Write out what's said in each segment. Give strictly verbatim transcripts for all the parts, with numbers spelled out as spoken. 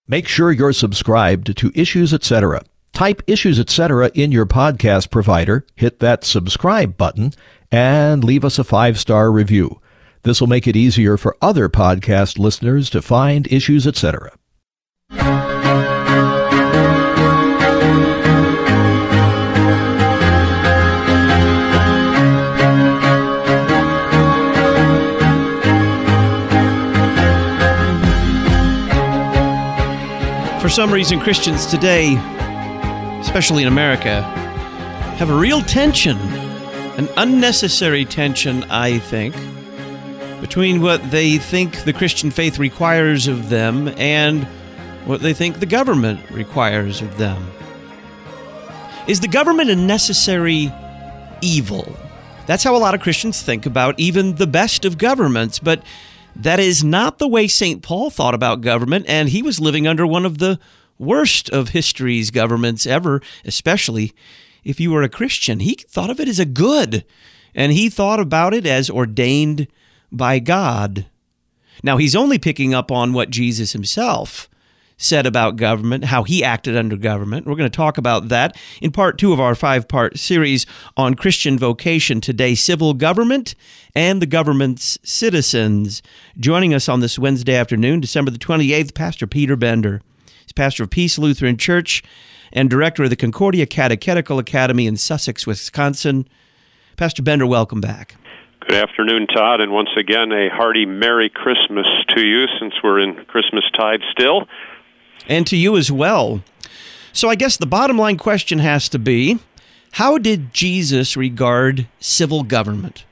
Make sure you're subscribed to Issues Etc. Type Issues Etc. in your podcast provider, hit that subscribe button, and leave us a five-star review. This will make it easier for other podcast listeners to find Issues Etc. For some reason, Christians today, especially in America, have a real tension, an unnecessary tension, I think, between what they think the Christian faith requires of them and what they think the government requires of them. Is the government a necessary evil? That's how a lot of Christians think about even the best of governments, but that is not the way Saint Paul thought about government, and he was living under one of the worst of history's governments ever, especially if you were a Christian. He thought of it as a good, and he thought about it as ordained by God. Now, he's only picking up on what Jesus himself said about government, how he acted under government. We're going to talk about that in part two of our five-part series on Christian vocation today, civil government and the government's citizens. Joining us on this Wednesday afternoon, December the twenty-eighth, Pastor Peter Bender. He's pastor of Peace Lutheran Church and director of the Concordia Catechetical Academy in Sussex, Wisconsin. Pastor Bender, welcome back. Good afternoon, Todd, and once again, a hearty Merry Christmas to you, since we're in Christmas tide still. And to you as well. So I guess the bottom line question has to be, how did Jesus regard civil government?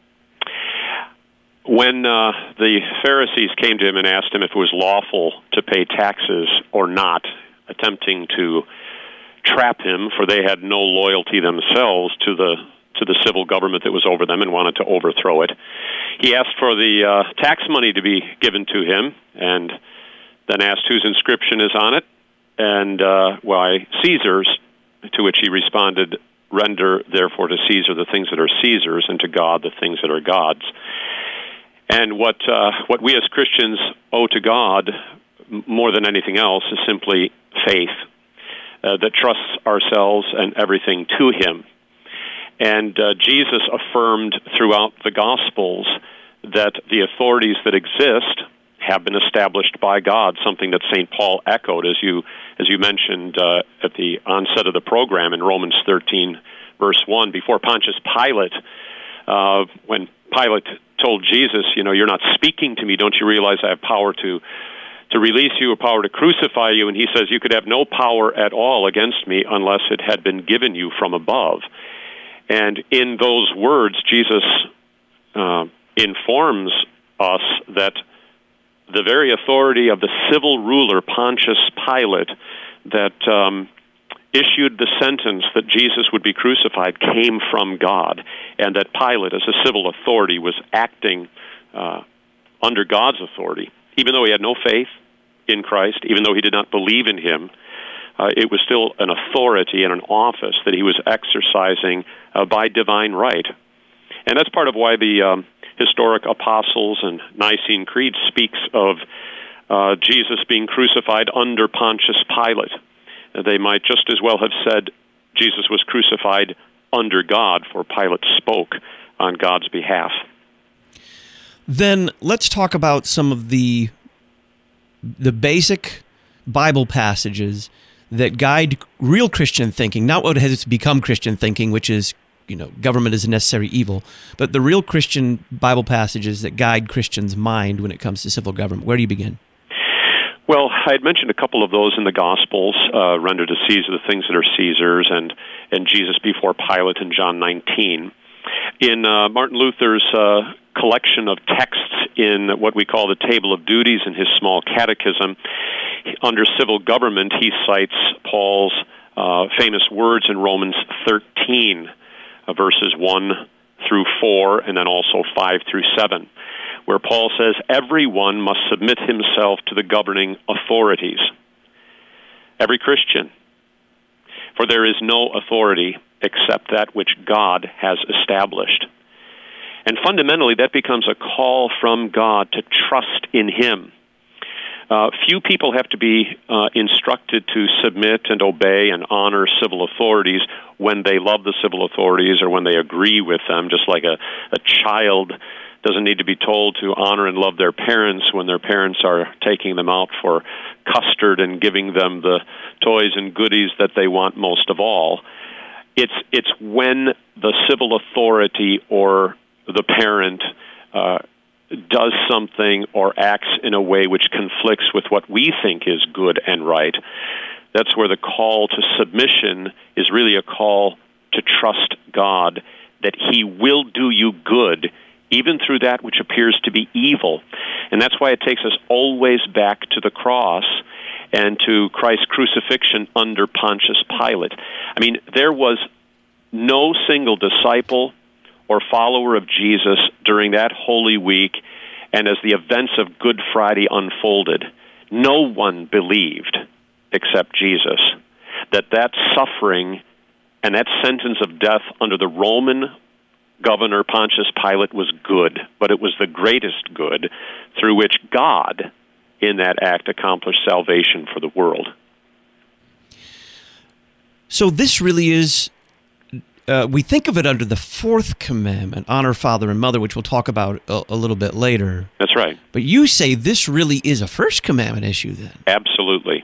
When uh, the Pharisees came to him and asked him if it was lawful to pay taxes or not, attempting to trap him, for they had no loyalty themselves to the to the civil government that was over them and wanted to overthrow it, he asked for the uh, tax money to be given to him, and then asked whose inscription is on it, and uh, why Caesar's, to which he responded, render therefore to Caesar the things that are Caesar's, and to God the things that are God's. And what uh, what we as Christians owe to God, more than anything else, is simply faith uh, that trusts ourselves and everything to Him. And uh, Jesus affirmed throughout the Gospels that the authorities that exist have been established by God, something that Saint Paul echoed, as you as you mentioned uh, at the onset of the program in Romans thirteen, verse one, before Pontius Pilate, uh, when Pilate told Jesus, you know, you're not speaking to me, don't you realize I have power to to release you, or power to crucify you? And he says, you could have no power at all against me unless it had been given you from above. And in those words, Jesus uh, informs us that the very authority of the civil ruler, Pontius Pilate, that um, issued the sentence that Jesus would be crucified came from God, and that Pilate, as a civil authority, was acting uh, under God's authority. Even though he had no faith in Christ, even though he did not believe in him, uh, it was still an authority and an office that he was exercising uh, by divine right. And that's part of why the um, historic Apostles and Nicene Creed speaks of uh, Jesus being crucified under Pontius Pilate. They might just as well have said Jesus was crucified under God, for Pilate spoke on God's behalf. Then let's talk about some of the the basic Bible passages that guide real Christian thinking, not what has become Christian thinking, which is, you know, government is a necessary evil, but the real Christian Bible passages that guide Christians' mind when it comes to civil government. Where do you begin? Well, I had mentioned a couple of those in the Gospels, uh, render to Caesar the things that are Caesar's, and, and Jesus before Pilate in John nineteen. In uh, Martin Luther's uh, collection of texts in what we call the Table of Duties in his small catechism, under civil government, he cites Paul's uh, famous words in Romans thirteen, uh, verses one through four, and then also five through seven, where Paul says, everyone must submit himself to the governing authorities. Every Christian. For there is no authority except that which God has established. And fundamentally, that becomes a call from God to trust in Him. Uh, few people have to be uh, instructed to submit and obey and honor civil authorities when they love the civil authorities or when they agree with them, just like a, a child doesn't need to be told to honor and love their parents when their parents are taking them out for custard and giving them the toys and goodies that they want most of all. It's it's when the civil authority or the parent uh, does something or acts in a way which conflicts with what we think is good and right. That's where the call to submission is really a call to trust God, that He will do you good even through that which appears to be evil. And that's why it takes us always back to the cross and to Christ's crucifixion under Pontius Pilate. I mean, there was no single disciple or follower of Jesus during that Holy Week, and as the events of Good Friday unfolded, no one believed except Jesus that that suffering and that sentence of death under the Roman governor Pontius Pilate was good, but it was the greatest good through which God, in that act, accomplished salvation for the world. So this really is, uh, we think of it under the fourth commandment, honor father and mother, which we'll talk about a, a little bit later. That's right. But you say this really is a first commandment issue then. Absolutely.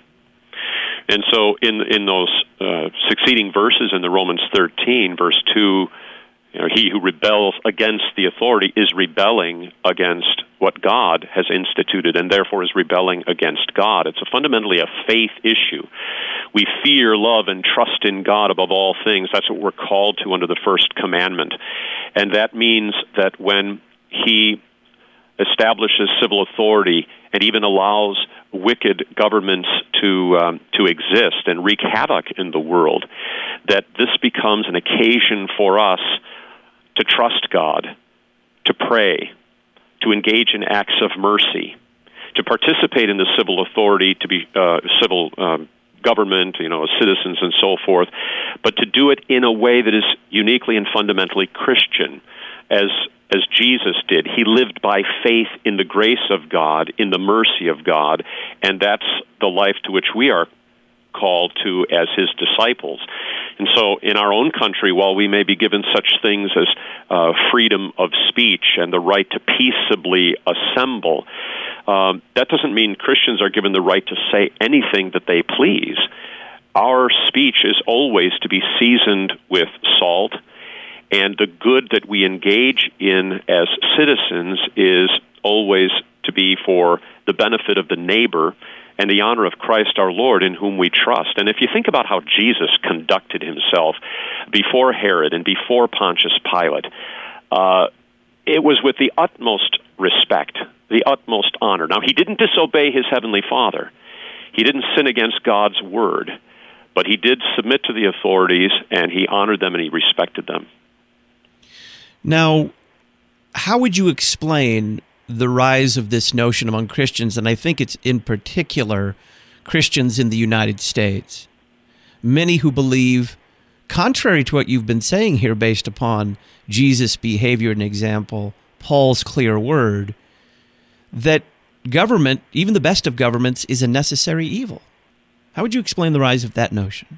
And so in in those uh, succeeding verses in the Romans thirteen, verse two, you know, he who rebels against the authority is rebelling against what God has instituted and therefore is rebelling against God. It's a fundamentally a faith issue. We fear, love, and trust in God above all things. That's what we're called to under the first commandment. And that means that when He establishes civil authority and even allows wicked governments to um, to exist and wreak havoc in the world, that this becomes an occasion for us to trust God, to pray, to engage in acts of mercy, to participate in the civil authority, to be uh, civil um, government, you know, citizens and so forth, but to do it in a way that is uniquely and fundamentally Christian, as as Jesus did. He lived by faith in the grace of God, in the mercy of God, and that's the life to which we are called to as His disciples. And so in our own country, while we may be given such things as uh, freedom of speech and the right to peaceably assemble, um, that doesn't mean Christians are given the right to say anything that they please. Our speech is always to be seasoned with salt, and the good that we engage in as citizens is always to be for the benefit of the neighbor and the honor of Christ our Lord, in whom we trust. And if you think about how Jesus conducted himself before Herod and before Pontius Pilate, uh, it was with the utmost respect, the utmost honor. Now, he didn't disobey his heavenly Father. He didn't sin against God's word, but he did submit to the authorities, and he honored them and he respected them. Now, how would you explain the rise of this notion among Christians, and I think it's in particular Christians in the United States, many who believe, contrary to what you've been saying here based upon Jesus' behavior and example, Paul's clear word, that government, even the best of governments, is a necessary evil? How would you explain the rise of that notion?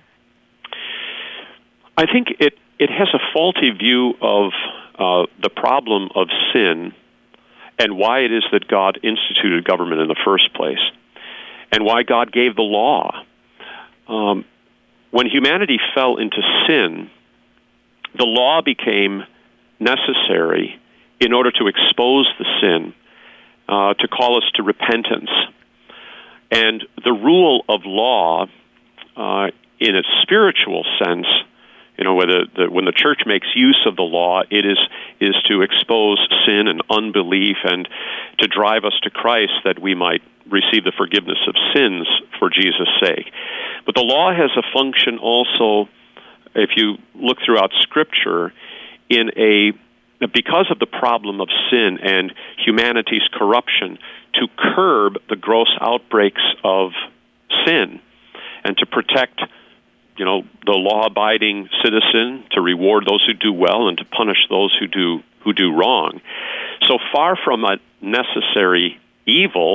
I think it, it has a faulty view of uh, the problem of sin and why it is that God instituted government in the first place, and why God gave the law. Um, when humanity fell into sin, the law became necessary in order to expose the sin, uh, to call us to repentance. And the rule of law, uh, in its spiritual sense, you know, where the, the, when the church makes use of the law, it is is to expose sin and unbelief and to drive us to Christ that we might receive the forgiveness of sins for Jesus' sake. But the law has a function also, if you look throughout Scripture, in a because of the problem of sin and humanity's corruption, to curb the gross outbreaks of sin and to protect, you know, the law-abiding citizen, to reward those who do well and to punish those who do who do wrong. So far from a necessary evil,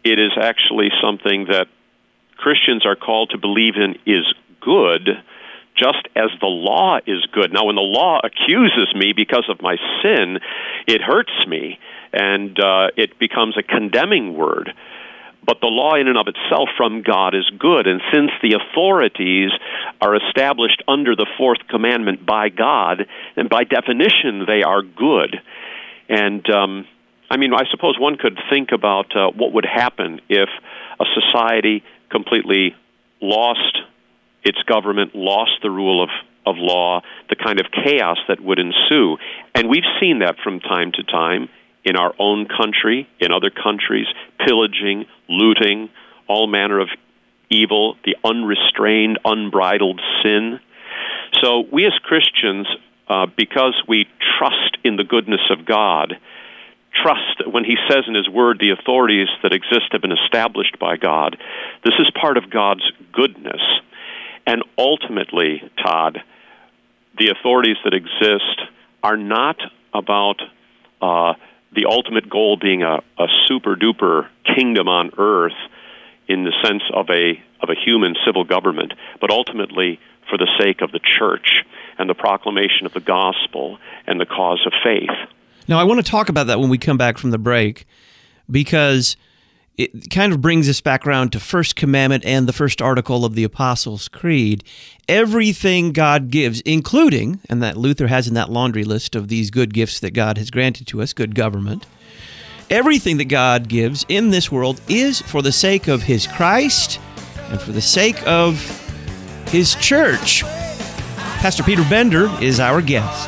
it is actually something that Christians are called to believe in is good, just as the law is good. Now, when the law accuses me because of my sin, it hurts me, and uh, it becomes a condemning word. But the law in and of itself from God is good, and since the authorities are established under the fourth commandment by God, and by definition they are good. And, um, I mean, I suppose one could think about uh, what would happen if a society completely lost its government, lost the rule of, of law, the kind of chaos that would ensue. And we've seen that from time to time in our own country, in other countries, pillaging, looting, all manner of evil, the unrestrained, unbridled sin. So we as Christians, uh, because we trust in the goodness of God, trust that when he says in his word the authorities that exist have been established by God, this is part of God's goodness. And ultimately, Todd, the authorities that exist are not about uh, the ultimate goal being a, a super-duper kingdom on earth in the sense of a of a human civil government, but ultimately for the sake of the church and the proclamation of the gospel and the cause of faith. Now, I want to talk about that when we come back from the break, because it kind of brings us back around to First Commandment and the first article of the Apostles' Creed. Everything God gives, including, and that Luther has in that laundry list of these good gifts that God has granted to us, good government, everything that God gives in this world is for the sake of His Christ and for the sake of His church. Pastor Peter Bender is our guest.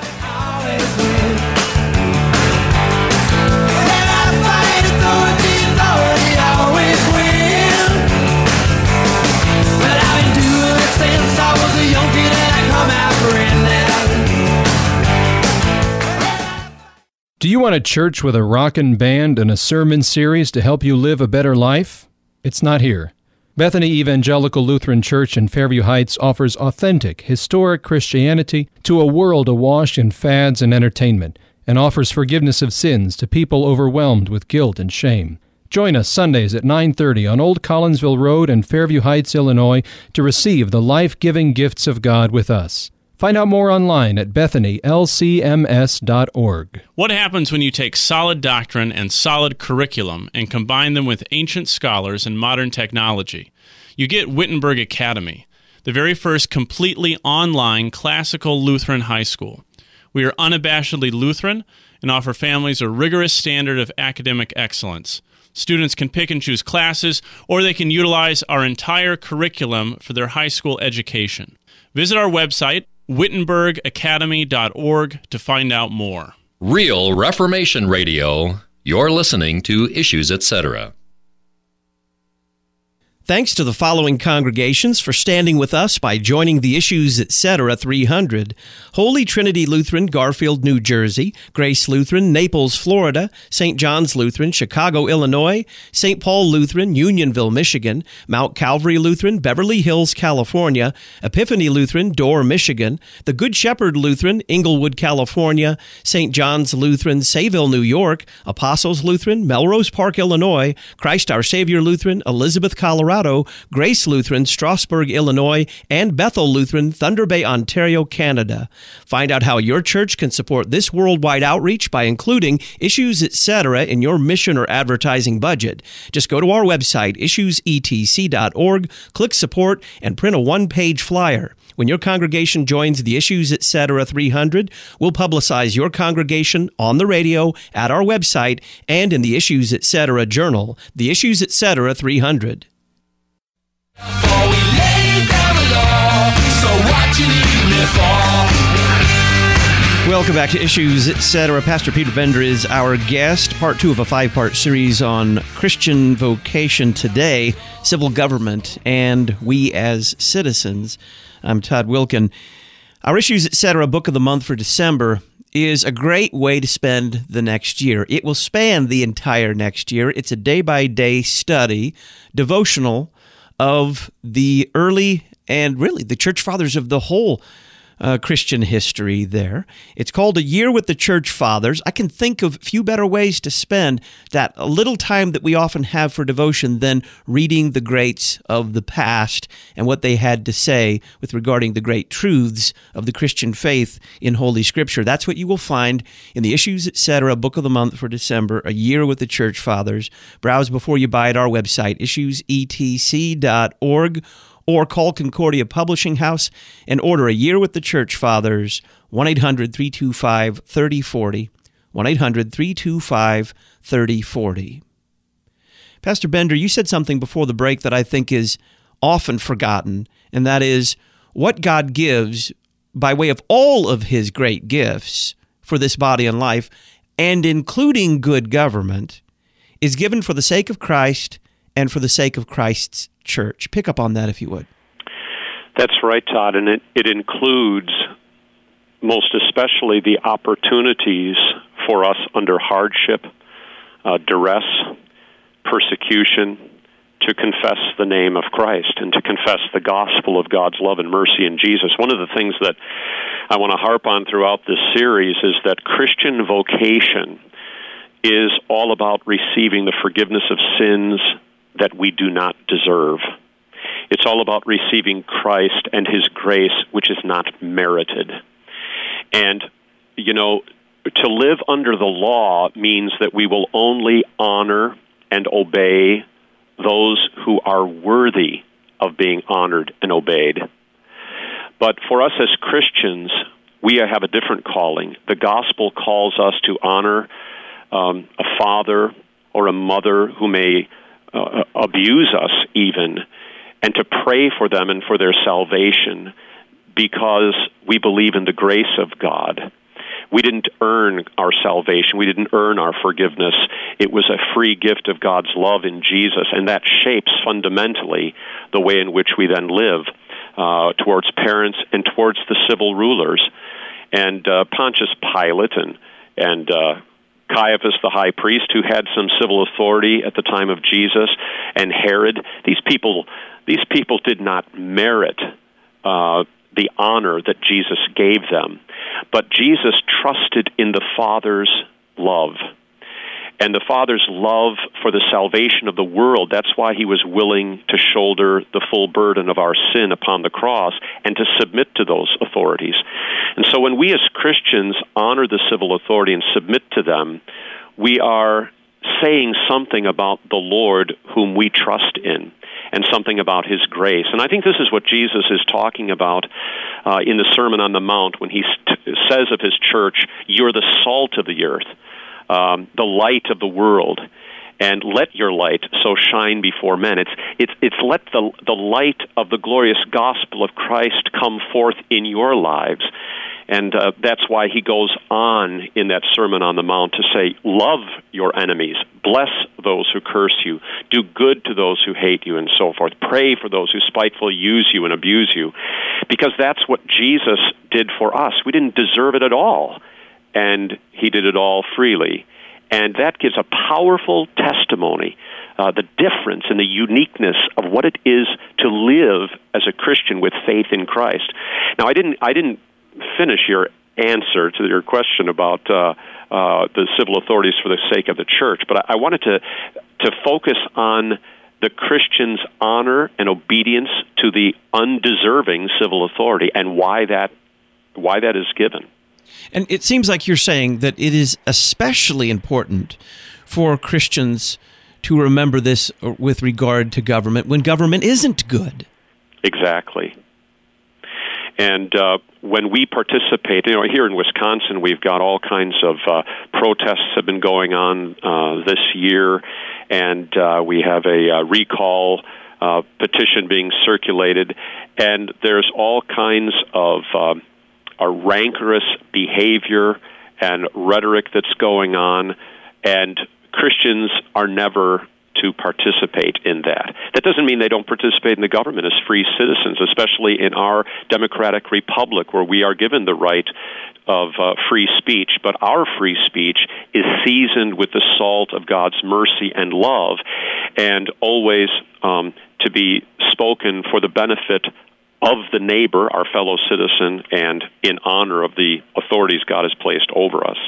Do you want a church with a rockin' band and a sermon series to help you live a better life? It's not here. Bethany Evangelical Lutheran Church in Fairview Heights offers authentic, historic Christianity to a world awash in fads and entertainment, and offers forgiveness of sins to people overwhelmed with guilt and shame. Join us Sundays at nine thirty on Old Collinsville Road in Fairview Heights, Illinois, to receive the life-giving gifts of God with us. Find out more online at bethany l c m s dot org. What happens when you take solid doctrine and solid curriculum and combine them with ancient scholars and modern technology? You get Wittenberg Academy, the very first completely online classical Lutheran high school. We are unabashedly Lutheran and offer families a rigorous standard of academic excellence. Students can pick and choose classes, or they can utilize our entire curriculum for their high school education. Visit our website, wittenberg academy dot org, to find out more. Real Reformation Radio. You're listening to Issues, et cetera. Thanks to the following congregations for standing with us by joining the Issues, et cetera three hundred. Holy Trinity Lutheran, Garfield, New Jersey; Grace Lutheran, Naples, Florida; Saint John's Lutheran, Chicago, Illinois; Saint Paul Lutheran, Unionville, Michigan; Mount Calvary Lutheran, Beverly Hills, California; Epiphany Lutheran, Dorr, Michigan; The Good Shepherd Lutheran, Inglewood, California; Saint John's Lutheran, Sayville, New York; Apostles Lutheran, Melrose Park, Illinois; Christ Our Savior Lutheran, Elizabeth, Colorado; Grace Lutheran, Strasburg, Illinois; and Bethel Lutheran, Thunder Bay, Ontario, Canada. Find out how your church can support this worldwide outreach by including Issues, et cetera in your mission or advertising budget. Just go to our website, issues e t c dot org, click Support, and print a one-page flyer. When your congregation joins the Issues, et cetera three hundred, we'll publicize your congregation on the radio, at our website, and in the Issues, et cetera journal, the Issues, et cetera three hundred. For we laid down the law, so what you need me for? Welcome back to Issues, et cetera. Pastor Peter Bender is our guest. Part two of a five-part series on Christian vocation today, civil government, and we as citizens. I'm Todd Wilkin. Our Issues, et cetera book of the month for December is a great way to spend the next year. It will span the entire next year. It's a day-by-day study, devotional, of the early and really the church fathers of the whole uh, Christian history there. It's called A Year with the Church Fathers. I can think of few better ways to spend that little time that we often have for devotion than reading the greats of the past and what they had to say with regarding the great truths of the Christian faith in Holy Scripture. That's what you will find in the Issues, et cetera, Book of the Month for December, A Year with the Church Fathers. Browse before you buy at our website, issues e t c dot org, or call Concordia Publishing House and order A Year with the Church Fathers, one eight hundred, three two five, three oh four oh, one eight hundred, three two five, three oh four oh. Pastor Bender, you said something before the break that I think is often forgotten, and that is what God gives by way of all of his great gifts for this body and life, and including good government, is given for the sake of Christ and for the sake of Christ's church. Pick up on that, if you would. That's right, Todd, and it, it includes most especially the opportunities for us under hardship, uh, duress, persecution, to confess the name of Christ and to confess the gospel of God's love and mercy in Jesus. One of the things that I want to harp on throughout this series is that Christian vocation is all about receiving the forgiveness of sins that we do not deserve. It's all about receiving Christ and his grace, which is not merited. And, you know, to live under the law means that we will only honor and obey those who are worthy of being honored and obeyed. But for us as Christians, we have a different calling. The gospel calls us to honor um, a father or a mother who may uh, abuse us even, and to pray for them and for their salvation because we believe in the grace of God. We didn't earn our salvation. We didn't earn our forgiveness. It was a free gift of God's love in Jesus, and that shapes fundamentally the way in which we then live uh, towards parents and towards the civil rulers. And uh, Pontius Pilate and, and uh, Caiaphas the high priest, who had some civil authority at the time of Jesus, and Herod, these people, these people did not merit uh, the honor that Jesus gave them. But Jesus trusted in the Father's love. And the Father's love for the salvation of the world, that's why he was willing to shoulder the full burden of our sin upon the cross and to submit to those authorities. And so when we as Christians honor the civil authority and submit to them, we are saying something about the Lord whom we trust in, and something about his grace. And I think this is what Jesus is talking about uh, in the Sermon on the Mount when he st- says of his church, you're the salt of the earth, um, the light of the world, and let your light so shine before men. It's it's it's let the the light of the glorious gospel of Christ come forth in your lives. And uh, that's why he goes on in that Sermon on the Mount to say, love your enemies, bless those who curse you, do good to those who hate you, and so forth. Pray for those who spitefully use you and abuse you, because that's what Jesus did for us. We didn't deserve it at all, and he did it all freely. And that gives a powerful testimony, uh, the difference and the uniqueness of what it is to live as a Christian with faith in Christ. Now, I didn't, I didn't finish your answer to your question about uh, uh, the civil authorities for the sake of the church, but I, I wanted to to focus on the Christian's honor and obedience to the undeserving civil authority and why that why that is given. And it seems like you're saying that it is especially important for Christians to remember this with regard to government when government isn't good. Exactly. And uh, when we participate, you know, here in Wisconsin, we've got all kinds of uh, protests have been going on uh, this year, and uh, we have a uh, recall uh, petition being circulated, and there's all kinds of uh, a rancorous behavior and rhetoric that's going on, and Christians are never to participate in that. That doesn't mean they don't participate in the government as free citizens, especially in our democratic republic where we are given the right of uh, free speech, but our free speech is seasoned with the salt of God's mercy and love, and always um, to be spoken for the benefit of the neighbor, our fellow citizen, and in honor of the authorities God has placed over us.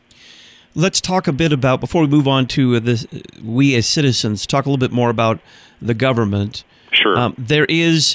Let's talk a bit about, before we move on to this, we as citizens, talk a little bit more about the government. Sure. Um, there is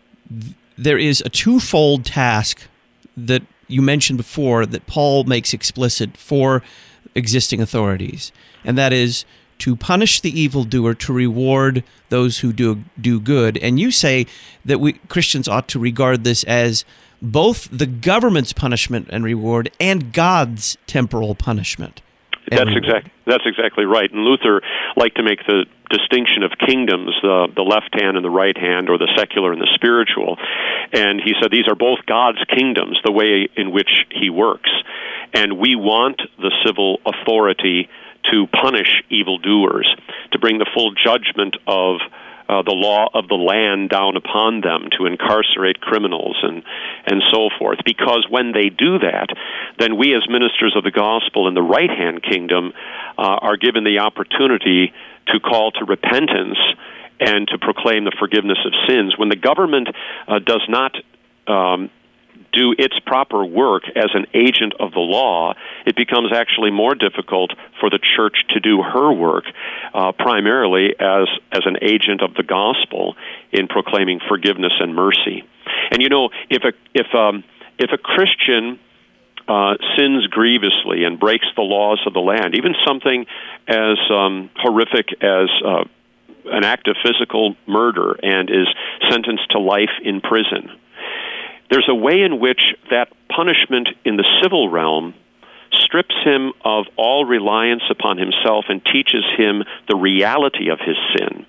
there is a twofold task that you mentioned before that Paul makes explicit for existing authorities, and that is to punish the evildoer, to reward those who do do good. And you say that we Christians ought to regard this as both the government's punishment and reward and God's temporal punishment. That's exactly that's exactly right. And Luther liked to make the distinction of kingdoms, the the left hand and the right hand, or the secular and the spiritual. And he said these are both God's kingdoms, the way in which he works. And we want the civil authority to punish evildoers, to bring the full judgment of uh, the law of the land down upon them, to incarcerate criminals and, and so forth. Because when they do that, then we as ministers of the gospel in the right-hand kingdom uh, are given the opportunity to call to repentance and to proclaim the forgiveness of sins. When the government uh, does not um, do its proper work as an agent of the law, it becomes actually more difficult for the church to do her work, uh, primarily as as an agent of the gospel in proclaiming forgiveness and mercy. And you know, if a if um, if a Christian uh, sins grievously and breaks the laws of the land, even something as um, horrific as uh, an act of physical murder, and is sentenced to life in prison, there's a way in which that punishment in the civil realm strips him of all reliance upon himself and teaches him the reality of his sin,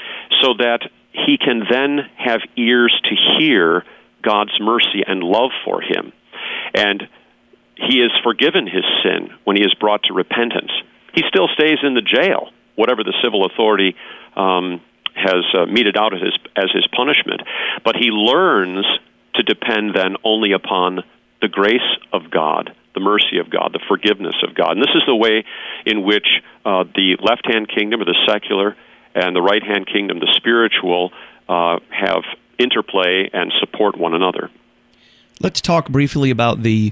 so that he can then have ears to hear God's mercy and love for him. And he is forgiven his sin when he is brought to repentance. He still stays in the jail, whatever the civil authority um, has uh, meted out as his, as his punishment, but he learns to depend then only upon the grace of God, the mercy of God, the forgiveness of God. And this is the way in which uh, the left-hand kingdom, or the secular, and the right-hand kingdom, the spiritual, uh, have interplay and support one another. Let's talk briefly about the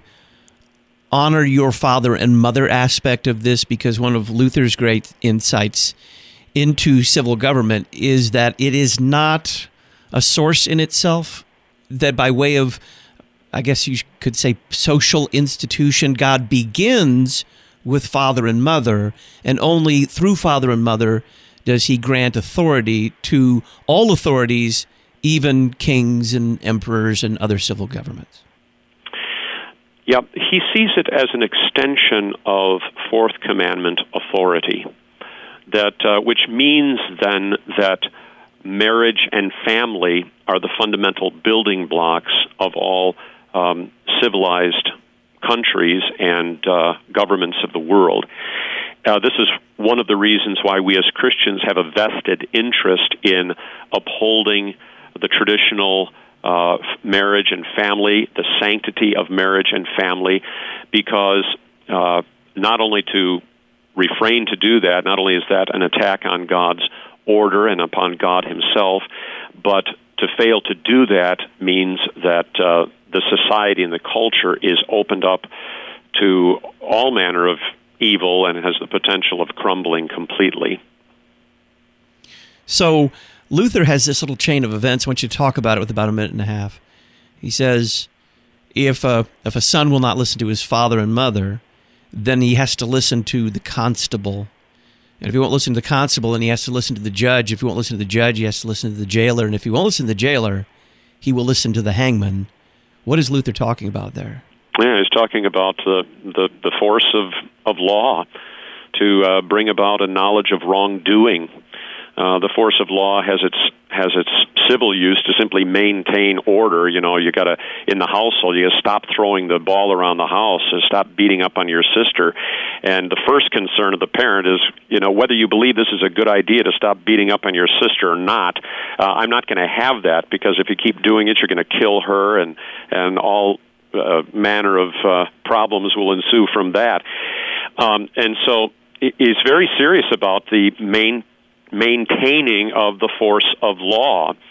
honor your father and mother aspect of this, because one of Luther's great insights into civil government is that it is not a source in itself, that by way of, I guess you could say, social institution, God begins with father and mother, and only through father and mother does he grant authority to all authorities, even kings and emperors and other civil governments. Yeah, he sees it as an extension of Fourth Commandment authority, that uh, which means then that marriage and family are the fundamental building blocks of all um, civilized countries and uh, governments of the world. Uh, this is one of the reasons why we as Christians have a vested interest in upholding the traditional uh, marriage and family, the sanctity of marriage and family, because uh, not only to refrain to do that, not only is that an attack on God's order and upon God himself, but to fail to do that means that uh, the society and the culture is opened up to all manner of evil and has the potential of crumbling completely. So Luther has this little chain of events. I want you to talk about it with about a minute and a half. He says, if a, if a son will not listen to his father and mother, then he has to listen to the constable. And if he won't listen to the constable, then he has to listen to the judge. If he won't listen to the judge, he has to listen to the jailer. And if he won't listen to the jailer, he will listen to the hangman. What is Luther talking about there? Yeah, he's talking about the the, the force of, of law to uh, bring about a knowledge of wrongdoing. Uh, the force of law has its has its civil use to simply maintain order. You know, you got to, in the household, you got to stop throwing the ball around the house and stop beating up on your sister. And the first concern of the parent is, you know, whether you believe this is a good idea to stop beating up on your sister or not. Uh, I'm not going to have that, because if you keep doing it, you're going to kill her, and and all uh, manner of uh, problems will ensue from that. Um, and so he's very serious about the main maintaining of the force of law.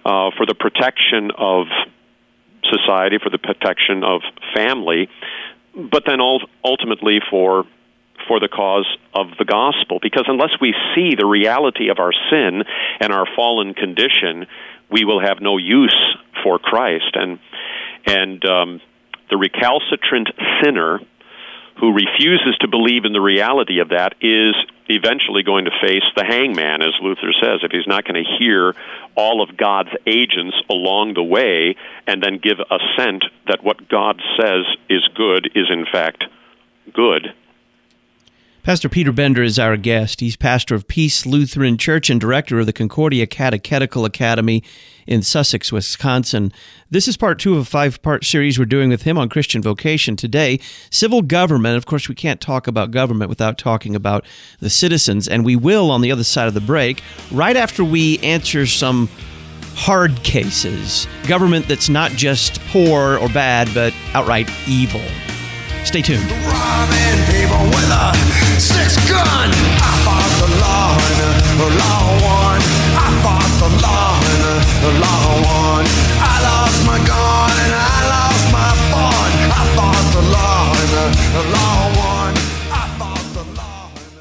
uh, for the protection of society, for the protection of family, but then ultimately for for the cause of the gospel. Because unless we see the reality of our sin and our fallen condition, we will have no use for Christ. And and um, the recalcitrant sinner who refuses to believe in the reality of that is eventually going to face the hangman, as Luther says, if he's not going to hear all of God's agents along the way and then give assent that what God says is good is in fact good. Pastor Peter Bender is our guest. He's pastor of Peace Lutheran Church and director of the Concordia Catechetical Academy in Sussex, Wisconsin. This is part two of a five-part series we're doing with him on Christian vocation. Today, civil government. Of course, we can't talk about government without talking about the citizens, and we will on the other side of the break, right after we answer some hard cases. Government that's not just poor or bad, but outright evil. Stay tuned. Robbing people with a six gun. I fought the law and the law won. I fought the law and the law won. I lost my gun and I lost my fun. I fought the law and the law won. I fought the law and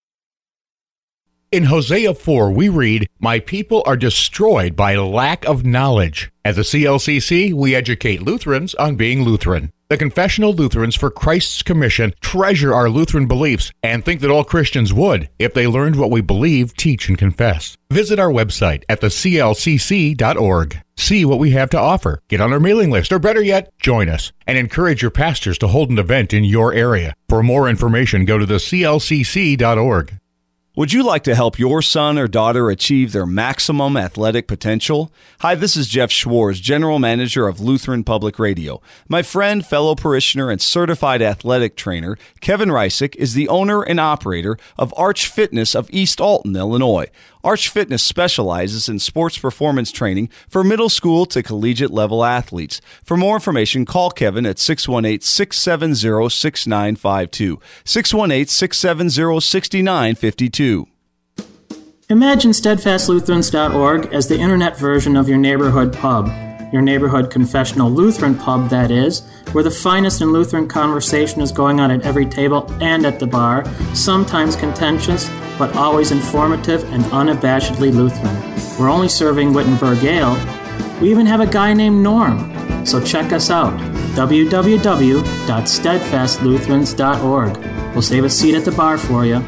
the... In Hosea four, we read, "My people are destroyed by lack of knowledge." At the C L C C, we educate Lutherans on being Lutheran. The Confessional Lutherans for Christ's Commission treasure our Lutheran beliefs and think that all Christians would if they learned what we believe, teach, and confess. Visit our website at the c l c c dot org. See what we have to offer. Get on our mailing list, or better yet, join us, and encourage your pastors to hold an event in your area. For more information, go to the c l c c dot org. Would you like to help your son or daughter achieve their maximum athletic potential? Hi, this is Jeff Schwartz, General Manager of Lutheran Public Radio. My friend, fellow parishioner, and certified athletic trainer, Kevin Reisick, is the owner and operator of Arch Fitness of East Alton, Illinois. Arch Fitness specializes in sports performance training for middle school to collegiate level athletes. For more information, call Kevin at six one eight, six seven zero, six nine five two, six one eight, six seven zero, six nine five two. Imagine steadfast lutherans dot org as the internet version of your neighborhood pub. Your neighborhood confessional Lutheran pub, that is, where the finest in Lutheran conversation is going on at every table and at the bar, sometimes contentious, but always informative and unabashedly Lutheran. We're only serving Wittenberg Ale. We even have a guy named Norm. So check us out, w w w dot steadfast lutherans dot org. We'll save a seat at the bar for you.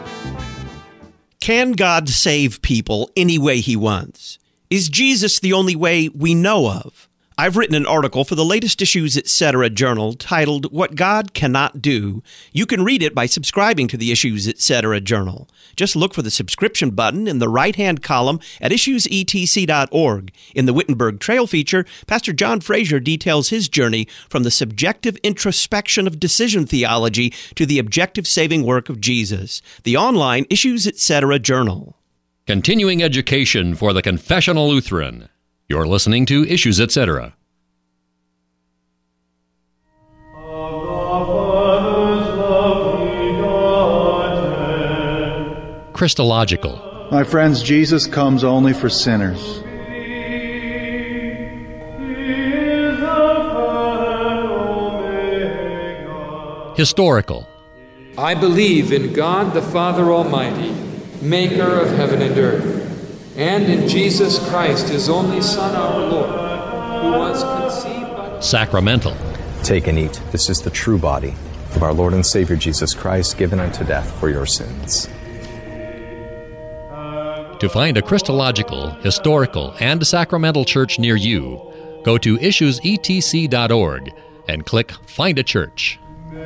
Can God save people any way he wants? Is Jesus the only way we know of? I've written an article for the latest Issues Etc. journal titled What God Cannot Do. You can read it by subscribing to the Issues Etc. journal. Just look for the subscription button in the right-hand column at issues e t c dot org. In the Wittenberg Trail feature, Pastor John Fraser details his journey from the subjective introspection of decision theology to the objective saving work of Jesus. The online Issues Etc. journal. Continuing education for the Confessional Lutheran. You're listening to Issues Etc. Christological. My friends, Jesus comes only for sinners. Historical. I believe in God the Father Almighty, maker of heaven and earth, and in Jesus Christ, his only Son, our Lord, who was conceived by... Sacramental. Take and eat. This is the true body of our Lord and Savior Jesus Christ, given unto death for your sins. To find a Christological, historical, and sacramental church near you, go to issues e t c dot org and click Find a Church.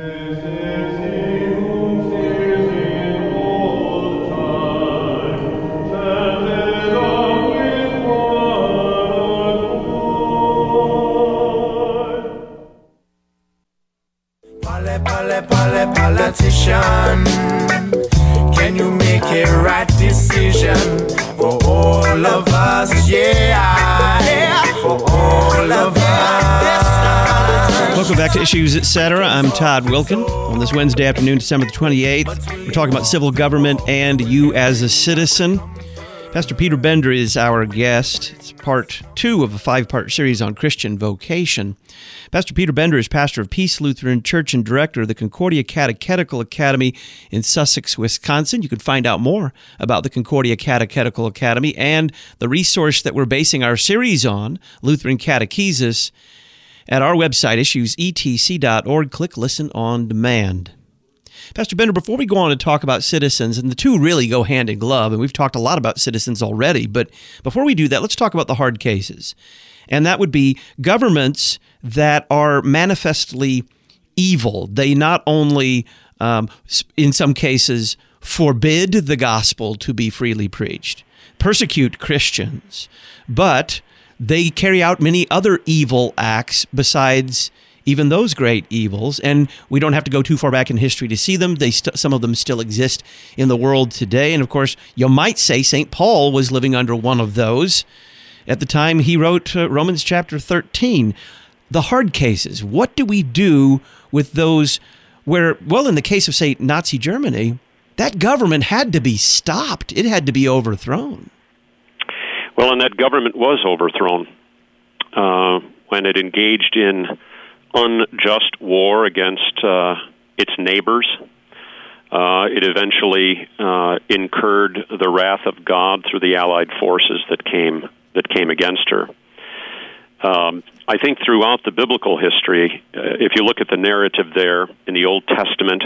Politician, can you make a right decision for all of us? Yeah, yeah, for all of us. Welcome back to Issues Etc. I'm Todd Wilkin. On this Wednesday afternoon, December the twenty-eighth, we're talking about civil government and you as a citizen. Pastor Peter Bender is our guest. It's part two of a five-part series on Christian vocation. Pastor Peter Bender is pastor of Peace Lutheran Church and director of the Concordia Catechetical Academy in Sussex, Wisconsin. You can find out more about the Concordia Catechetical Academy and the resource that we're basing our series on, Lutheran Catechesis, at our website, issues e t c dot org. Click Listen on Demand. Pastor Bender, before we go on to talk about citizens, and the two really go hand in glove, and we've talked a lot about citizens already, but before we do that, let's talk about the hard cases. And that would be governments that are manifestly evil. They not only, um, in some cases, forbid the gospel to be freely preached, persecute Christians, but they carry out many other evil acts besides even those great evils, and we don't have to go too far back in history to see them. They st- some of them still exist in the world today. And of course, you might say Saint Paul was living under one of those at the time he wrote uh, Romans chapter thirteen. The hard cases, what do we do with those where, well, in the case of, say, Nazi Germany, that government had to be stopped. It had to be overthrown. Well, and that government was overthrown uh, when it engaged in unjust war against uh, its neighbors. Uh, it eventually uh, incurred the wrath of God through the Allied forces that came that came against her. Um, I think throughout the biblical history, uh, if you look at the narrative there in the Old Testament,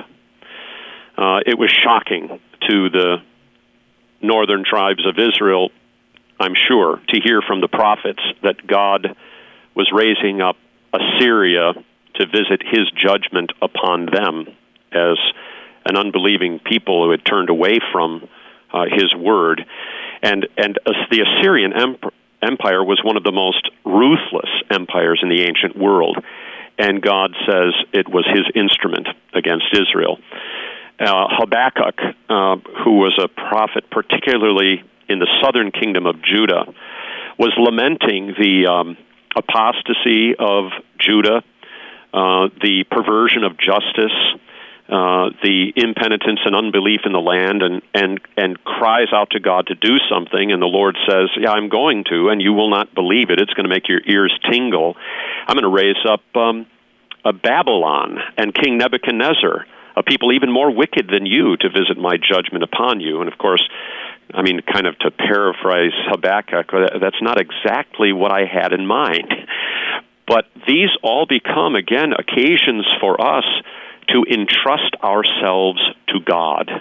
uh, it was shocking to the northern tribes of Israel, I'm sure, to hear from the prophets that God was raising up Assyria to visit his judgment upon them as an unbelieving people who had turned away from uh, his word. And and uh, the Assyrian emp- Empire was one of the most ruthless empires in the ancient world, and God says it was his instrument against Israel. Uh, Habakkuk, uh, who was a prophet particularly in the southern kingdom of Judah, was lamenting the um, apostasy of Judah, uh, the perversion of justice, uh, the impenitence and unbelief in the land, and, and, and cries out to God to do something, and the Lord says, yeah, I'm going to, and you will not believe it. It's going to make your ears tingle. I'm going to raise up um, a Babylon and King Nebuchadnezzar, a people even more wicked than you, to visit my judgment upon you. And of course, I mean, kind of to paraphrase Habakkuk, that's not exactly what I had in mind. But these all become, again, occasions for us to entrust ourselves to God.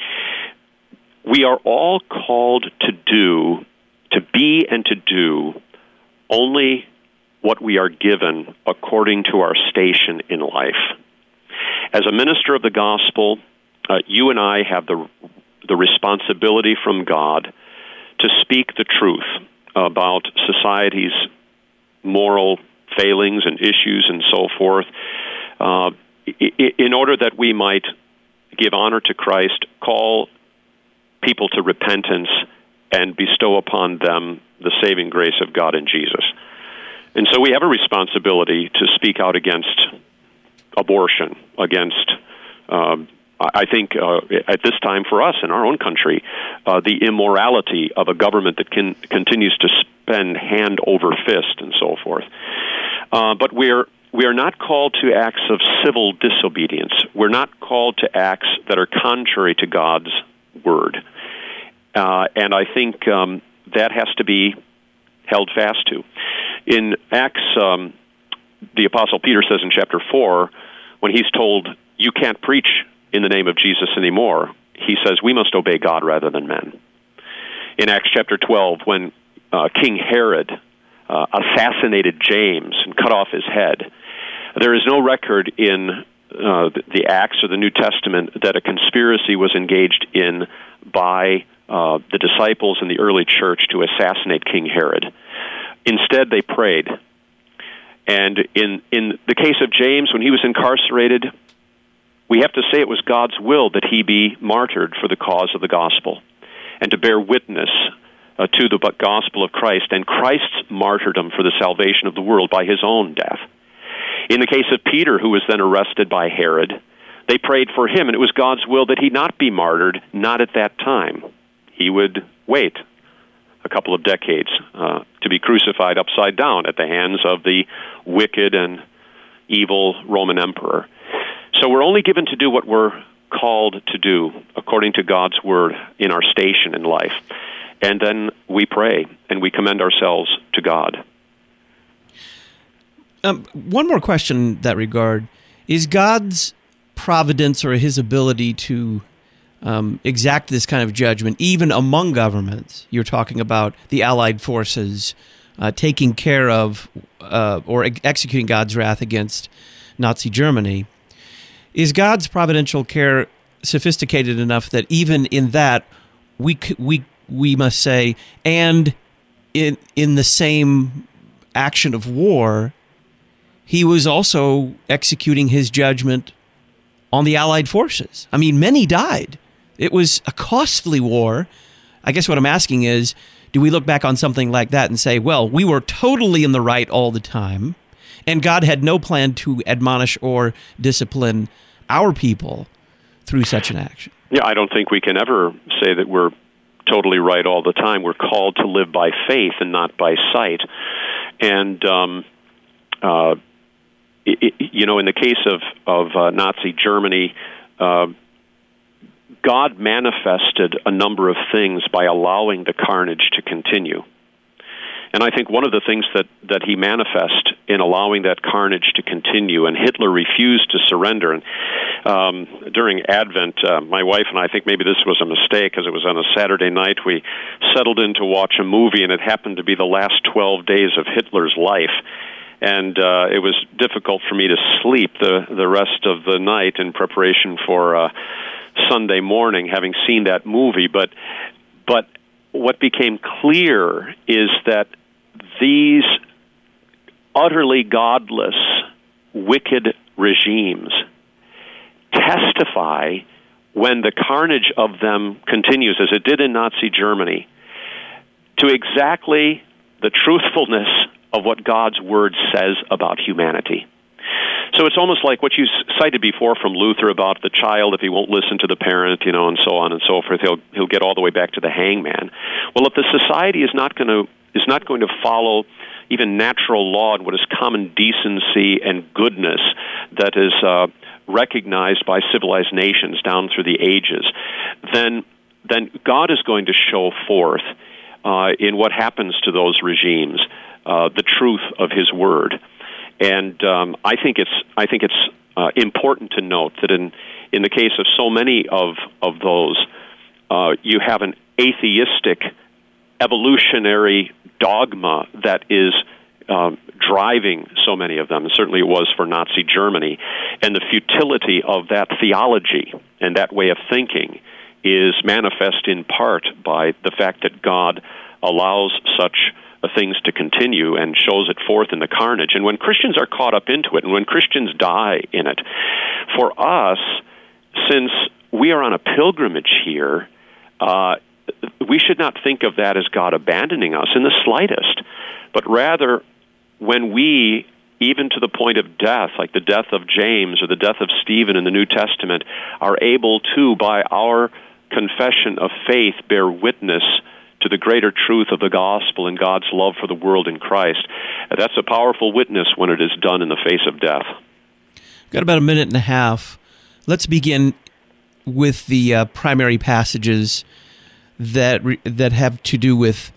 We are all called to do, to be and to do, only what we are given according to our station in life. As a minister of the gospel, uh, you and I have the the responsibility from God to speak the truth about society's moral failings and issues and so forth, uh, in order that we might give honor to Christ, call people to repentance, and bestow upon them the saving grace of God in Jesus. And so we have a responsibility to speak out against abortion, against uh, I think uh, at this time for us in our own country, uh, the immorality of a government that can, continues to spend hand over fist and so forth. Uh, but we're we are not called to acts of civil disobedience. We're not called to acts that are contrary to God's word. Uh, and I think um, that has to be held fast to. In Acts, um, the Apostle Peter says in chapter four, when he's told, you can't preach in the name of Jesus anymore, he says, we must obey God rather than men. In Acts chapter twelve, when uh, King Herod uh, assassinated James and cut off his head, there is no record in uh, the Acts or the New Testament that a conspiracy was engaged in by uh, the disciples in the early church to assassinate King Herod. Instead, they prayed. And in, in the case of James, when he was incarcerated, we have to say it was God's will that he be martyred for the cause of the gospel and to bear witness uh, to the gospel of Christ and Christ's martyrdom for the salvation of the world by his own death. In the case of Peter, who was then arrested by Herod, they prayed for him, and it was God's will that he not be martyred, not at that time. He would wait a couple of decades, uh, to be crucified upside down at the hands of the wicked and evil Roman emperor. So we're only given to do what we're called to do according to God's word in our station in life. And then we pray and we commend ourselves to God. Um, one more question in that regard. Is God's providence or his ability to um, exact this kind of judgment, even among governments, you're talking about the Allied forces uh, taking care of uh, or ex- executing God's wrath against Nazi Germany, is God's providential care sophisticated enough that even in that we c- we we must say, and in in the same action of war, he was also executing his judgment on the Allied forces? I mean, many died. It was a costly war. I guess what I'm asking is, do we look back on something like that and say, well, we were totally in the right all the time, and God had no plan to admonish or discipline our people through such an action? Yeah, I don't think we can ever say that we're totally right all the time. We're called to live by faith and not by sight. And, um, uh, it, it, you know, in the case of, of uh, Nazi Germany, uh, God manifested a number of things by allowing the carnage to continue. And I think one of the things that, that he manifested in allowing that carnage to continue, and Hitler refused to surrender. And um, during Advent, uh, my wife and I, I think maybe this was a mistake because it was on a Saturday night, we settled in to watch a movie, and it happened to be the last twelve days of Hitler's life. And uh, it was difficult for me to sleep the, the rest of the night in preparation for uh, Sunday morning, having seen that movie. But but what became clear is that these utterly godless, wicked regimes testify, when the carnage of them continues, as it did in Nazi Germany, to exactly the truthfulness of what God's Word says about humanity. So it's almost like what you cited before from Luther about the child, if he won't listen to the parent, you know, and so on and so forth, he'll he'll get all the way back to the hangman. Well, if the society is not going to is not going to follow even natural law and what is common decency and goodness that is uh, recognized by civilized nations down through the ages, then then God is going to show forth uh, in what happens to those regimes uh, the truth of His Word. And um, I think it's I think it's uh, important to note that in in the case of so many of of those, uh, you have an atheistic evolutionary dogma that is um, driving so many of them. And certainly, it was for Nazi Germany, and the futility of that theology and that way of thinking is manifest in part by the fact that God allows such things to continue and shows it forth in the carnage. And when Christians are caught up into it, and when Christians die in it, for us, since we are on a pilgrimage here, uh, we should not think of that as God abandoning us in the slightest, but rather when we, even to the point of death, like the death of James or the death of Stephen in the New Testament, are able to, by our confession of faith, bear witness to the greater truth of the gospel and God's love for the world in Christ. That's a powerful witness when it is done in the face of death. We've got about a minute and a half. Let's begin with the uh, primary passages that re- that have to do with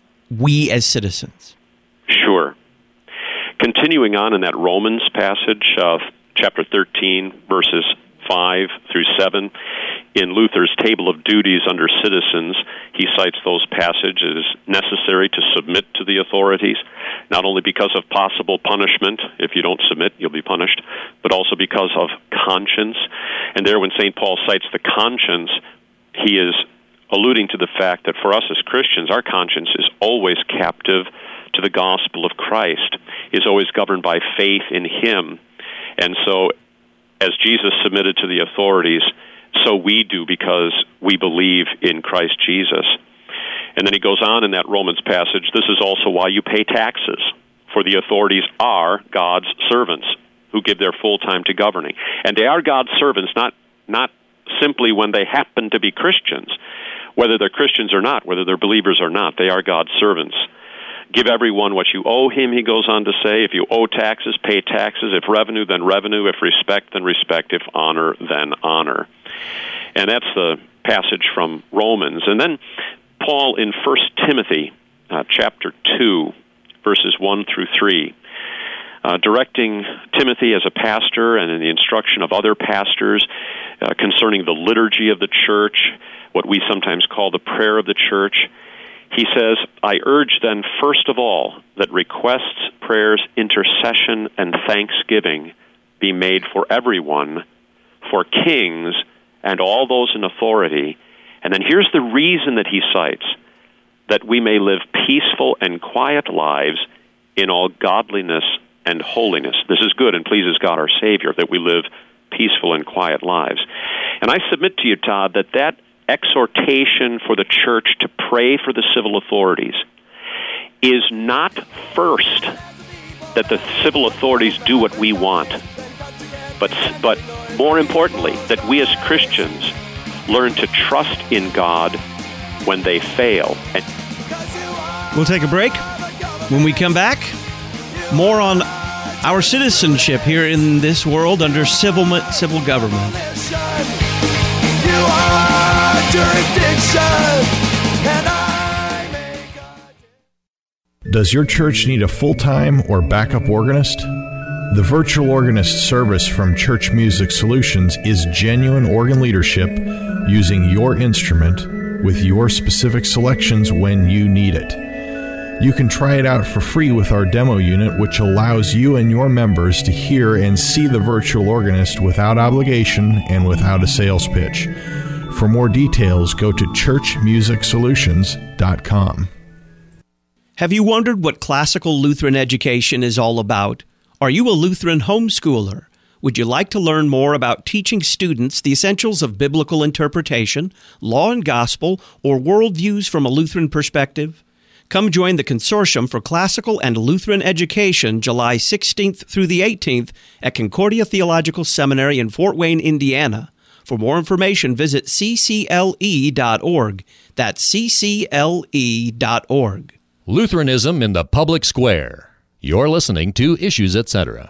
we as citizens. Sure. Continuing on in that Romans passage, uh, chapter thirteen, verses five through seven, in Luther's table of duties under citizens, he cites those passages necessary to submit to the authorities, not only because of possible punishment. If you don't submit, you'll be punished, but also because of conscience. And there, when Saint Paul cites the conscience, he is alluding to the fact that for us as Christians, our conscience is always captive to the gospel of Christ, is always governed by faith in Him. And so, as Jesus submitted to the authorities, so we do because we believe in Christ Jesus. And then he goes on in that Romans passage, this is also why you pay taxes, for the authorities are God's servants who give their full time to governing. And they are God's servants, not not simply when they happen to be Christians. whether they're Christians or not, whether they're believers or not. They are God's servants. Give everyone what you owe him, he goes on to say. If you owe taxes, pay taxes. If revenue, then revenue. If respect, then respect. If honor, then honor. And that's the passage from Romans. And then Paul in First Timothy uh, chapter two, verses one through three, uh, directing Timothy as a pastor and in the instruction of other pastors uh, concerning the liturgy of the church, what we sometimes call the prayer of the church. He says, I urge then, first of all, that requests, prayers, intercession, and thanksgiving be made for everyone, for kings, and all those in authority. And then here's the reason that he cites, that we may live peaceful and quiet lives in all godliness and holiness. This is good and pleases God our Savior, that we live peaceful and quiet lives. And I submit to you, Todd, that that exhortation for the church to pray for the civil authorities is not first that the civil authorities do what we want, but but more importantly, that we as Christians learn to trust in God when they fail. And we'll take a break. When we come back, more on our citizenship here in this world under civil civil government. You are jurisdiction, and I make a... Does your church need a full-time or backup organist? The Virtual Organist service from Church Music Solutions is genuine organ leadership using your instrument with your specific selections when you need it. You can try it out for free with our demo unit, which allows you and your members to hear and see the virtual organist without obligation and without a sales pitch. For more details, go to church music solutions dot com. Have you wondered what classical Lutheran education is all about? Are you a Lutheran homeschooler? Would you like to learn more about teaching students the essentials of biblical interpretation, law and gospel, or worldviews from a Lutheran perspective? Come join the Consortium for Classical and Lutheran Education July sixteenth through the eighteenth at Concordia Theological Seminary in Fort Wayne, Indiana. For more information, visit c c l e dot org. That's c c l e dot org. Lutheranism in the Public Square. You're listening to Issues, et cetera.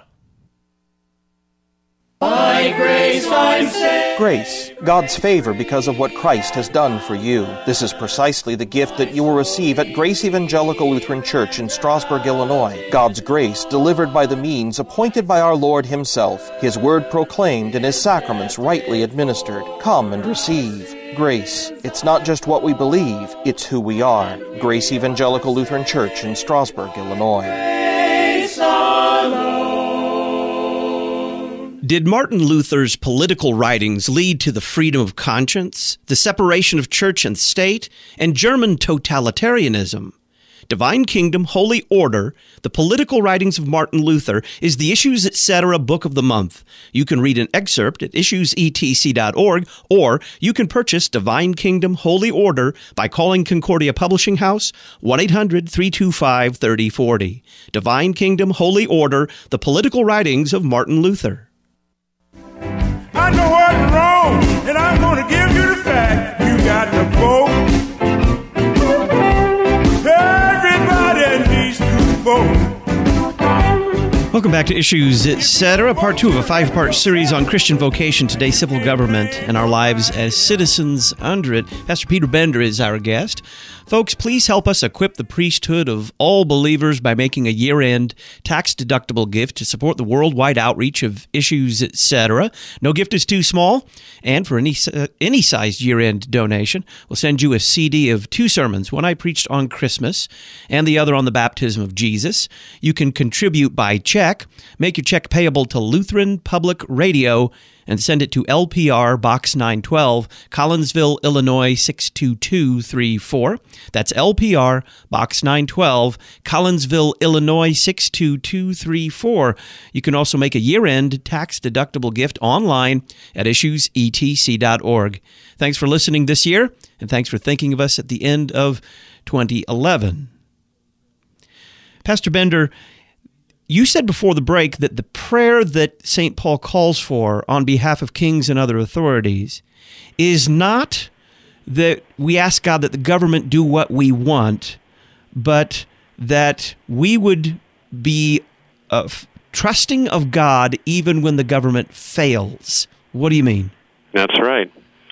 By grace I'm saved. Grace, God's favor because of what Christ has done for you. This is precisely the gift that you will receive at Grace Evangelical Lutheran Church in Strasburg, Illinois. God's grace delivered by the means appointed by our Lord Himself, His word proclaimed and His sacraments rightly administered. Come and receive. Grace, it's not just what we believe, it's who we are. Grace Evangelical Lutheran Church in Strasburg, Illinois. Grace alone. Did Martin Luther's political writings lead to the freedom of conscience, the separation of church and state, and German totalitarianism? Divine Kingdom, Holy Order, the political writings of Martin Luther, is the Issues, et cetera book of the month. You can read an excerpt at issues e t c dot org, or you can purchase Divine Kingdom, Holy Order by calling Concordia Publishing House, one eight hundred three two five three oh four oh. Divine Kingdom, Holy Order, the political writings of Martin Luther. I know what's wrong, and I'm going to give you the fact. You got to vote. Everybody needs to vote. Welcome back to Issues, et cetera, part two of a five-part series on Christian vocation, today civil government, and our lives as citizens under it. Pastor Peter Bender is our guest. Folks, please help us equip the priesthood of all believers by making a year-end tax-deductible gift to support the worldwide outreach of Issues, et cetera. No gift is too small, and for any uh, any sized year-end donation, we'll send you a C D of two sermons, one I preached on Christmas and the other on the baptism of Jesus. You can contribute by check. Make your check payable to Lutheran Public Radio and send it to L P R Box nine twelve, Collinsville, Illinois six two two three four. That's L P R Box nine twelve, Collinsville, Illinois six two two three four. You can also make a year-end tax-deductible gift online at issues e t c dot org. Thanks for listening this year, and thanks for thinking of us at the end of twenty eleven. Pastor Bender, you said before the break that the prayer that Saint Paul calls for on behalf of kings and other authorities is not that we ask God that the government do what we want, but that we would be uh, f- trusting of God even when the government fails. What do you mean? That's right.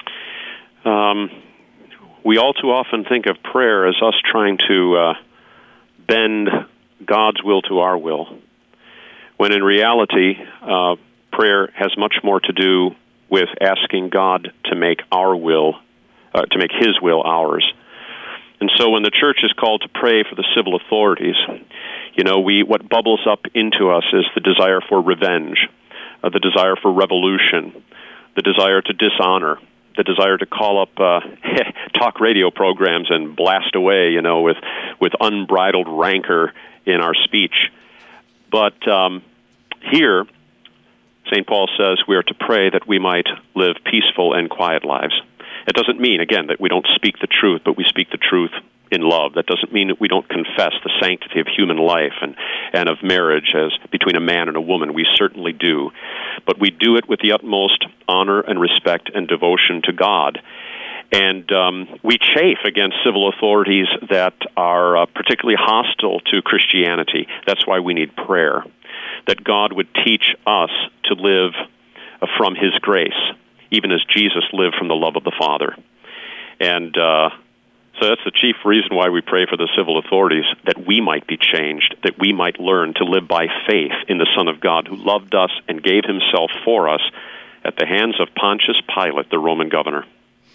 Um, we all too often think of prayer as us trying to uh, bend God's will to our will, when in reality, uh, prayer has much more to do with asking God to make our will, uh, to make His will ours. And so when the church is called to pray for the civil authorities, you know, we what bubbles up into us is the desire for revenge, uh, the desire for revolution, the desire to dishonor, the desire to call up uh, talk radio programs and blast away, you know, with, with unbridled rancor in our speech. But um, here, Saint Paul says we are to pray that we might live peaceful and quiet lives. It doesn't mean, again, that we don't speak the truth, but we speak the truth in love. That doesn't mean that we don't confess the sanctity of human life and, and of marriage as between a man and a woman. We certainly do. But we do it with the utmost honor and respect and devotion to God. And um, we chafe against civil authorities that are uh, particularly hostile to Christianity. That's why we need prayer, that God would teach us to live uh, from His grace, even as Jesus lived from the love of the Father. And uh, so that's the chief reason why we pray for the civil authorities, that we might be changed, that we might learn to live by faith in the Son of God who loved us and gave Himself for us at the hands of Pontius Pilate, the Roman governor.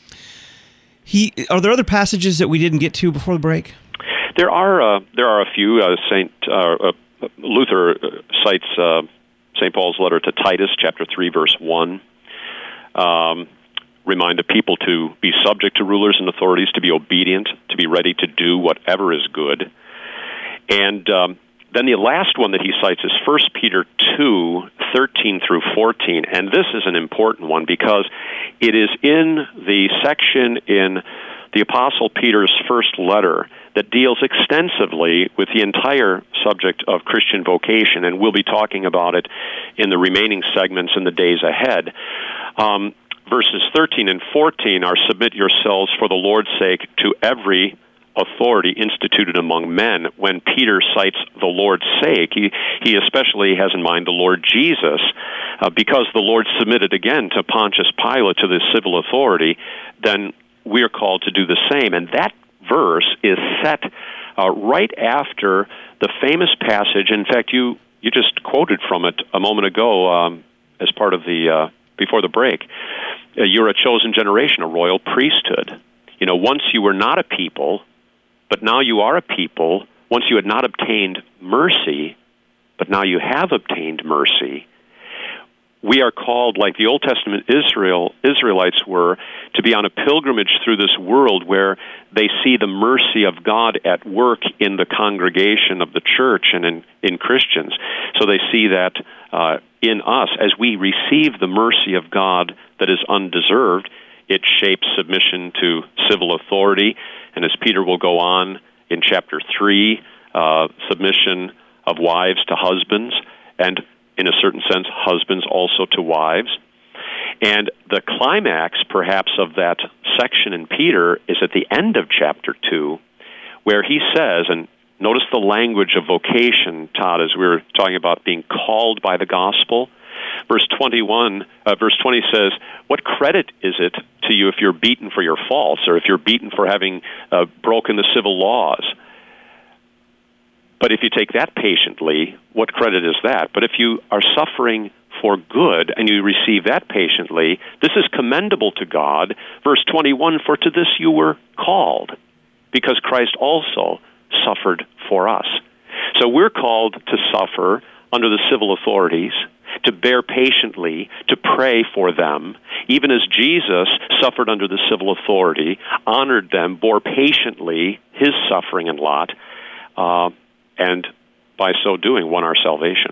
He, are there other passages that we didn't get to before the break? There are uh, there are a few. Uh, Saint uh, uh, Luther cites uh, Saint Paul's letter to Titus, chapter three, verse one. Um, remind the people to be subject to rulers and authorities, to be obedient, to be ready to do whatever is good. And um, then the last one that he cites is First Peter two, thirteen through fourteen. And this is an important one because it is in the section in the Apostle Peter's first letter that deals extensively with the entire subject of Christian vocation, and we'll be talking about it in the remaining segments in the days ahead. Um, verses thirteen and fourteen are, submit yourselves for the Lord's sake to every authority instituted among men. When Peter cites the Lord's sake, he, he especially has in mind the Lord Jesus, uh, because the Lord submitted again to Pontius Pilate, to the civil authority, then we are called to do the same. And that verse is set uh, right after the famous passage. In fact, you, you just quoted from it a moment ago um, as part of the, uh, before the break. Uh, you're a chosen generation, a royal priesthood. You know, once you were not a people, but now you are a people. Once you had not obtained mercy, but now you have obtained mercy. We are called, like the Old Testament Israel Israelites were, to be on a pilgrimage through this world where they see the mercy of God at work in the congregation of the church and in, in Christians. So they see that uh, in us, as we receive the mercy of God that is undeserved, it shapes submission to civil authority. And as Peter will go on in chapter three, uh, submission of wives to husbands, and in a certain sense, husbands also to wives. And the climax, perhaps, of that section in Peter is at the end of chapter two, where he says, and notice the language of vocation, Todd, as we were talking about being called by the gospel. Verse twenty-one, uh, verse twenty says, "What credit is it to you if you're beaten for your faults, or if you're beaten for having uh, broken the civil laws? But if you take that patiently, what credit is that? But if you are suffering for good and you receive that patiently, this is commendable to God." Verse twenty-one, "For to this you were called, because Christ also suffered for us." So we're called to suffer under the civil authorities, to bear patiently, to pray for them, even as Jesus suffered under the civil authority, honored them, bore patiently his suffering and lot, uh, and by so doing won our salvation.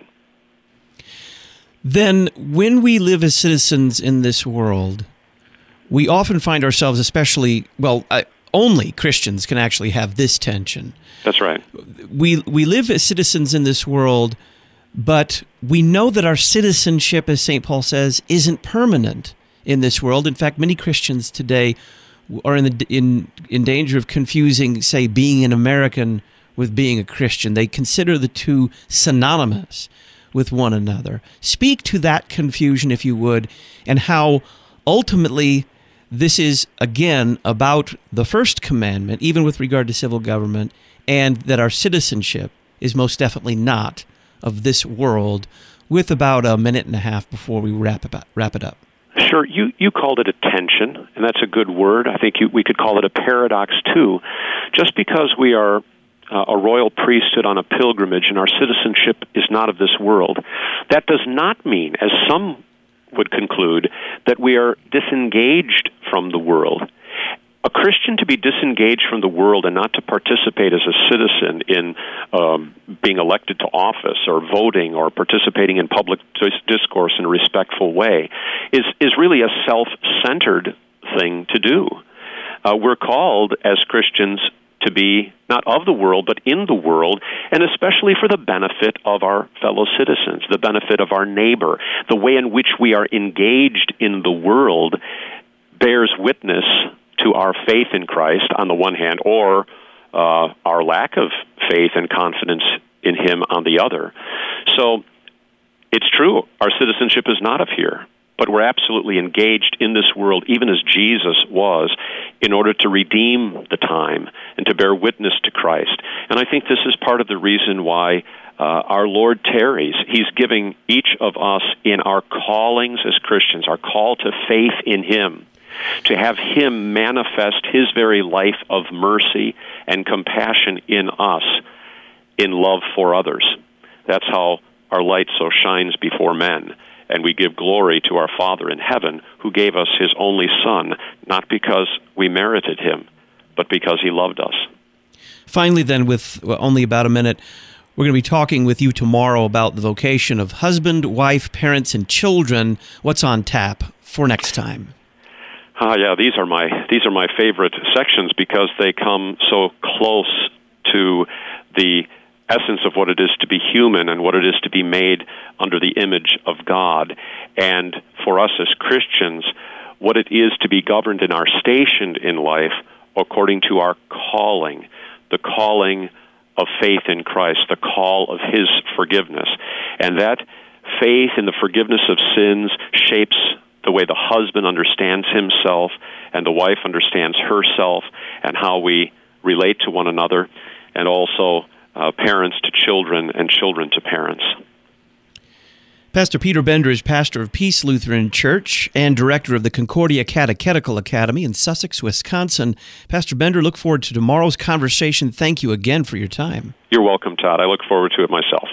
Then when we live as citizens in this world, we often find ourselves, especially, well, uh, only Christians can actually have this tension. That's right. We we live as citizens in this world, but we know that our citizenship, as Saint Paul says, isn't permanent in this world. In fact, many Christians today are in the in in danger of confusing, say, being an American with being a Christian. They consider the two synonymous with one another. Speak to that confusion, if you would, and how ultimately this is, again, about the first commandment, even with regard to civil government, and that our citizenship is most definitely not of this world, with about a minute and a half before we wrap about, wrap it up. Sure. You, you called it a tension, and that's a good word. I think you, we could call it a paradox, too. Just because we are uh, a royal priesthood on a pilgrimage and our citizenship is not of this world, that does not mean, as some would conclude, that we are disengaged from the world. A Christian to be disengaged from the world and not to participate as a citizen in um, being elected to office or voting or participating in public dis- discourse in a respectful way is, is really a self-centered thing to do. Uh, we're called as Christians to be not of the world, but in the world, and especially for the benefit of our fellow citizens, the benefit of our neighbor. The way in which we are engaged in the world bears witness to our faith in Christ on the one hand, or uh, our lack of faith and confidence in Him on the other. So it's true, our citizenship is not of here, but we're absolutely engaged in this world, even as Jesus was, in order to redeem the time and to bear witness to Christ. And I think this is part of the reason why uh, our Lord tarries. He's giving each of us in our callings as Christians, our call to faith in Him, to have Him manifest His very life of mercy and compassion in us, in love for others. That's how our light so shines before men. And we give glory to our Father in heaven, who gave us His only Son, not because we merited Him, but because He loved us. Finally, then, with only about a minute, we're going to be talking with you tomorrow about the vocation of husband, wife, parents, and children. What's on tap for next time? Ah, yeah, these are my these are my favorite sections because they come so close to the essence of what it is to be human and what it is to be made under the image of God. And for us as Christians, what it is to be governed in our station in life according to our calling, the calling of faith in Christ, the call of His forgiveness. And that faith in the forgiveness of sins shapes the way the husband understands himself and the wife understands herself and how we relate to one another, and also uh, parents to children and children to parents. Pastor Peter Bender is pastor of Peace Lutheran Church and director of the Concordia Catechetical Academy in Sussex, Wisconsin. Pastor Bender, look forward to tomorrow's conversation. Thank you again for your time. You're welcome, Todd. I look forward to it myself.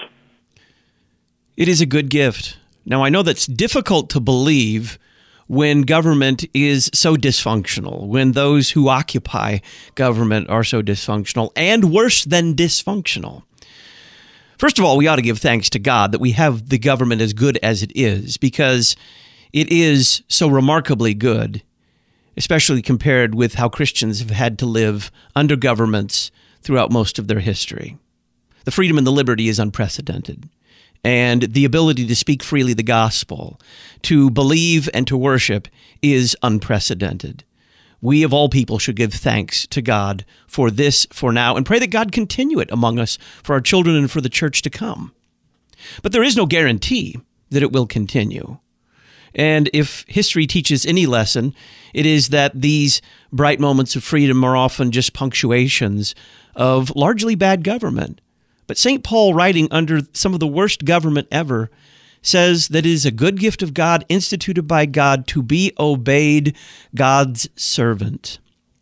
It is a good gift. Now, I know that's difficult to believe when government is so dysfunctional, when those who occupy government are so dysfunctional, and worse than dysfunctional. First of all, we ought to give thanks to God that we have the government as good as it is, because it is so remarkably good, especially compared with how Christians have had to live under governments throughout most of their history. The freedom and the liberty is unprecedented. And the ability to speak freely the gospel, to believe and to worship is unprecedented. We of all people should give thanks to God for this for now and pray that God continue it among us for our children and for the church to come. But there is no guarantee that it will continue. And if history teaches any lesson, it is that these bright moments of freedom are often just punctuations of largely bad government. But Saint Paul, writing under some of the worst government ever, says that it is a good gift of God, instituted by God, to be obeyed, God's servant.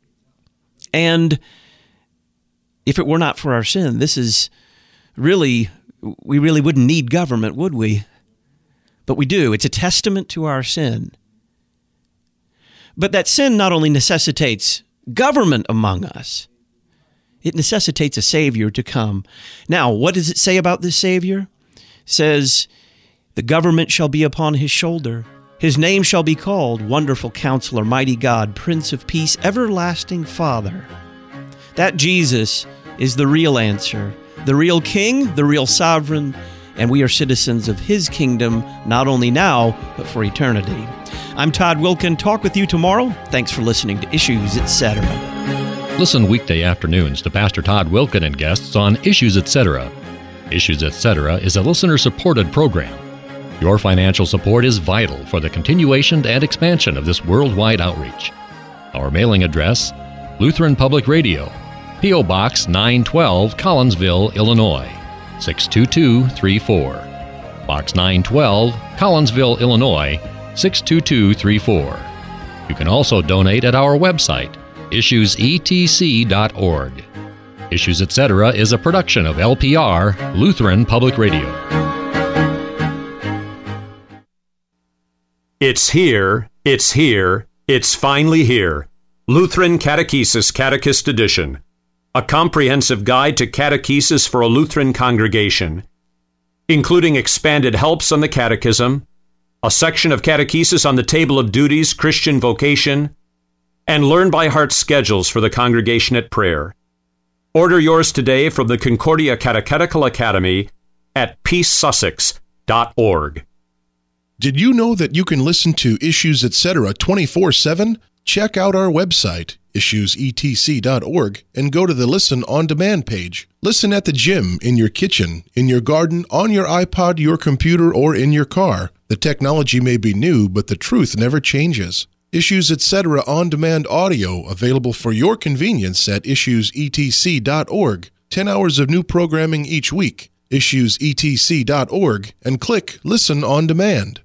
And if it were not for our sin, this is really, we really wouldn't need government, would we? But we do. It's a testament to our sin. But that sin not only necessitates government among us, it necessitates a Savior to come. Now, what does it say about this Savior? It says, the government shall be upon His shoulder. His name shall be called Wonderful Counselor, Mighty God, Prince of Peace, Everlasting Father. That Jesus is the real answer, the real King, the real Sovereign, and we are citizens of His kingdom, not only now, but for eternity. I'm Todd Wilken. Talk with you tomorrow. Thanks for listening to Issues, et cetera. Listen weekday afternoons to Pastor Todd Wilken and guests on Issues, et cetera. Issues, et cetera is a listener-supported program. Your financial support is vital for the continuation and expansion of this worldwide outreach. Our mailing address, Lutheran Public Radio, P O. Box nine twelve, Collinsville, Illinois, six two two three four. Box nine twelve, Collinsville, Illinois, six two two three four. You can also donate at our website, issues e t c dot org. Issues, et cetera is a production of L P R, Lutheran Public Radio. It's here, it's here, it's finally here. Lutheran Catechesis Catechist Edition. A comprehensive guide to catechesis for a Lutheran congregation, including expanded helps on the Catechism, a section of catechesis on the Table of Duties, Christian vocation, and learn-by-heart schedules for the congregation at prayer. Order yours today from the Concordia Catechetical Academy at peace sussex dot org. Did you know that you can listen to Issues, et cetera twenty-four seven? Check out our website, issues e t c dot org, and go to the Listen on Demand page. Listen at the gym, in your kitchen, in your garden, on your iPod, your computer, or in your car. The technology may be new, but the truth never changes. Issues, et cetera on-demand audio available for your convenience at issues e t c dot org. Ten hours of new programming each week. issues e t c dot org and click Listen on Demand.